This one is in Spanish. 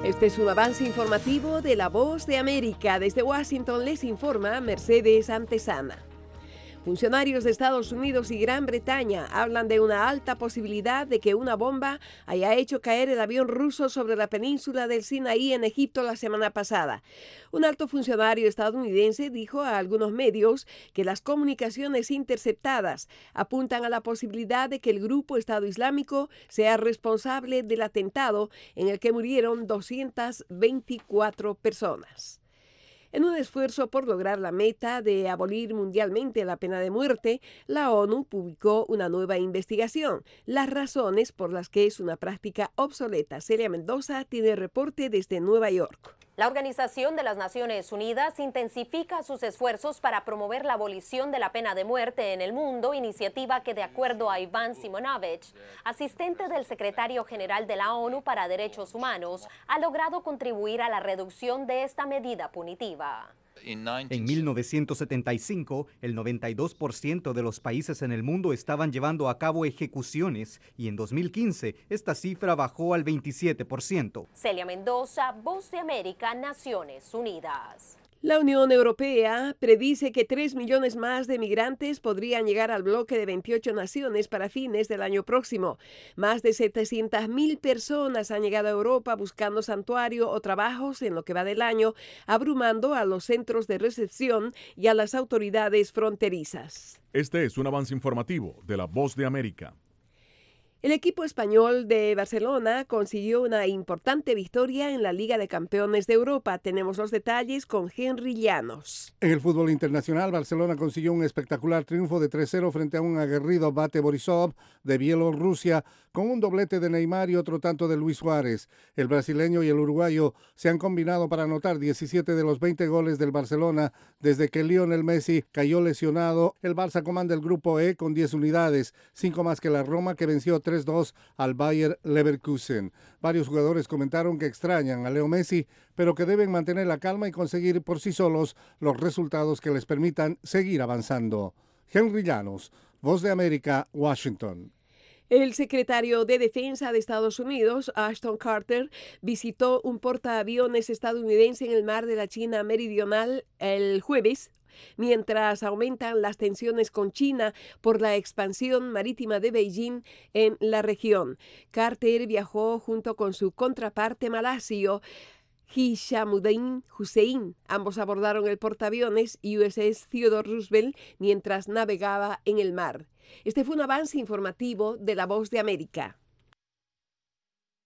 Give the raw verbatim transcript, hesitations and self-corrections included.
Este es un avance informativo de La Voz de América. Desde Washington les informa Mercedes Antesana. Funcionarios de Estados Unidos y Gran Bretaña hablan de una alta posibilidad de que una bomba haya hecho caer el avión ruso sobre la península del Sinaí en Egipto la semana pasada. Un alto funcionario estadounidense dijo a algunos medios que las comunicaciones interceptadas apuntan a la posibilidad de que el grupo Estado Islámico sea responsable del atentado en el que murieron doscientas veinticuatro personas. En un esfuerzo por lograr la meta de abolir mundialmente la pena de muerte, la ONU publicó una nueva investigación, las razones por las que es una práctica obsoleta. Celia Mendoza tiene reporte desde Nueva York. La Organización de las Naciones Unidas intensifica sus esfuerzos para promover la abolición de la pena de muerte en el mundo, iniciativa que, de acuerdo a Ivan Simonovic, asistente del secretario general de la ONU para Derechos Humanos, ha logrado contribuir a la reducción de esta medida punitiva. En mil novecientos setenta y cinco, el noventa y dos por ciento de los países en el mundo estaban llevando a cabo ejecuciones y en dos mil quince esta cifra bajó al veintisiete por ciento. Celia Mendoza, Voz de América, Naciones Unidas. La Unión Europea predice que tres millones más de migrantes podrían llegar al bloque de veintiocho naciones para fines del año próximo. Más de setecientas mil personas han llegado a Europa buscando santuario o trabajos en lo que va del año, abrumando a los centros de recepción y a las autoridades fronterizas. Este es un avance informativo de La Voz de América. El equipo español de Barcelona consiguió una importante victoria en la Liga de Campeones de Europa. Tenemos los detalles con Henry Llanos. En el fútbol internacional, Barcelona consiguió un espectacular triunfo de tres cero frente a un aguerrido Bate Borisov de Bielorrusia, con un doblete de Neymar y otro tanto de Luis Suárez. El brasileño y el uruguayo se han combinado para anotar diecisiete de los veinte goles del Barcelona desde que Lionel Messi cayó lesionado. El Barça comanda el grupo E con diez unidades, cinco más que la Roma, que venció tres dos al Bayer Leverkusen. Varios jugadores comentaron que extrañan a Leo Messi, pero que deben mantener la calma y conseguir por sí solos los resultados que les permitan seguir avanzando. Henry Llanos, Voz de América, Washington. El secretario de Defensa de Estados Unidos, Ashton Carter, visitó un portaaviones estadounidense en el mar de la China Meridional el jueves, mientras aumentan las tensiones con China por la expansión marítima de Beijing en la región. Carter viajó junto con su contraparte malasio, Hishamuddin Hussein. Ambos abordaron el portaaviones U S S Theodore Roosevelt mientras navegaba en el mar. Este fue un avance informativo de La Voz de América.